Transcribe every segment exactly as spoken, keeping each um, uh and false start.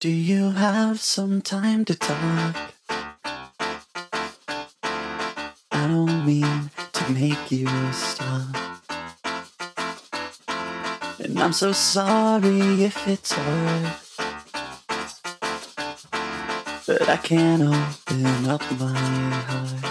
Do you have some time to talk? I don't mean to make you stop, and I'm so sorry if it's hard, but I can't open up my heart.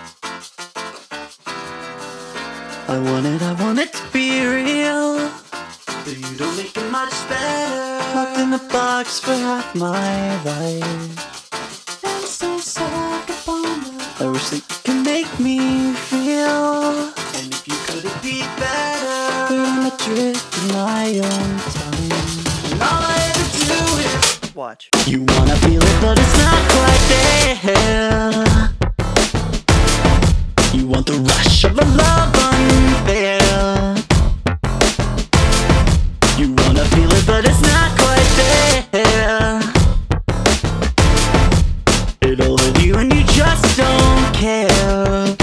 I want it, I want it to be real, but you don't make it much better. Locked in a box for half my life, and so stuck upon the I wish that you could make me feel, and if you couldn't be better, but I'm adrift in my own time, and all I ever do is watch. You wanna feel it, but it's not quite there. You want the rush of a love unfair. You wanna feel it, but it's not quite there. It'll hurt you and you just don't care.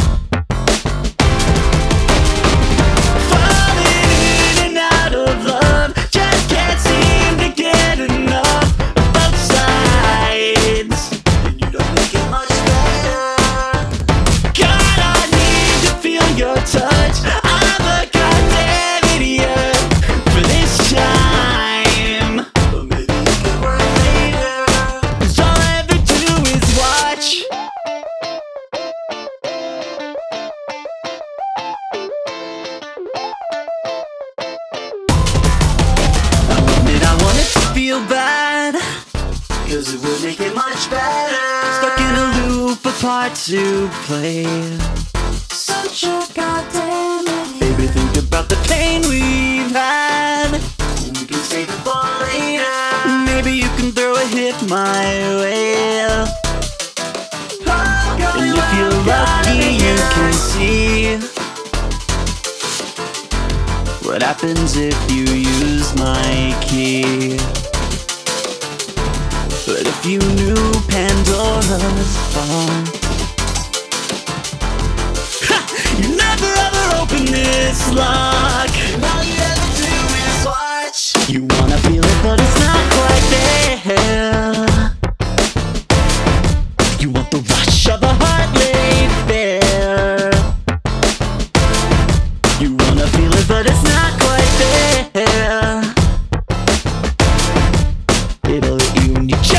Falling in and out of love, just can't seem to get enough of both sides, and you don't make it much better. God, I need to feel your touch. I'm a goddamn idiot for this time, but maybe it could work later, 'cause all I ever do is watch. I want it, I want it to feel bad, 'cause it would make it much better. Stuck in a loop, a part to play. Such a goddamn idiot. Baby, think about the pain we've had, we can save it for later. Maybe you can throw a hit my way, and if you're lucky you can see what happens if you use my key. But if you knew Pandora's box, you never ever open this lock, and all you ever do is watch. You wanna feel it, but it's not quite there. You want the rush of a heart laid bare. You wanna feel it, but it's not quite there. It'll hit you and you just